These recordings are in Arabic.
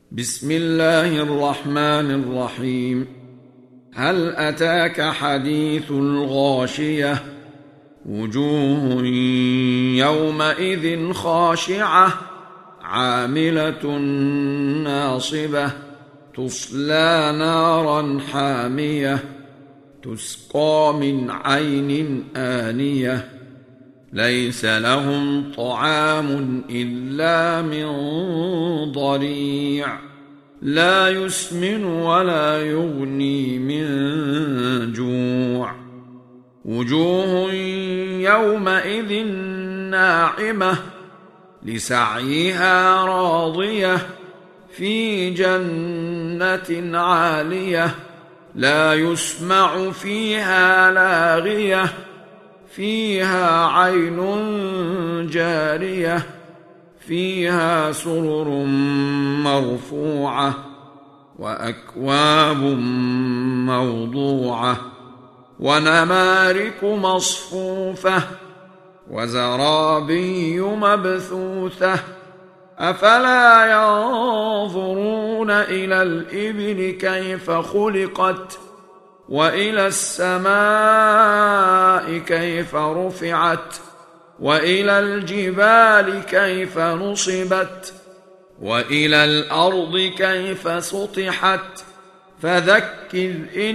بسم الله الرحمن الرحيم. هل أتاك حديث الغاشية؟ وجوه يومئذ خاشعة عاملة ناصبة تصلى نارا حامية تسقى من عين آنية ليس لهم طعام إلا من ضريع لا يسمن ولا يغني من جوع. وجوه يومئذ ناعمة لسعيها راضية في جنة عالية لا يسمع فيها لاغية فيها عين جارية فيها سرر مرفوعة وأكواب موضوعة ونمارق مصفوفة وزرابي مبثوثة أفلا ينظرون إلى الإبل كيف خلقت وإلى السماء كيف رفعت وإلى الجبال كيف نصبت وإلى الأرض كيف سطحت فذكر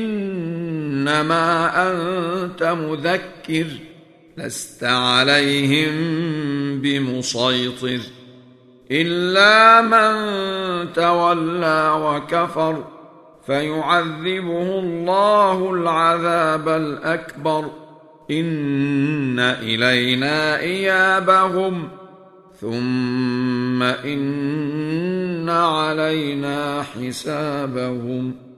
إنما أنت مذكر لست عليهم بمسيطر إلا من تولى وكفر فيعذبه الله العذاب الأكبر إن إلينا إيابهم ثم إن علينا حسابهم.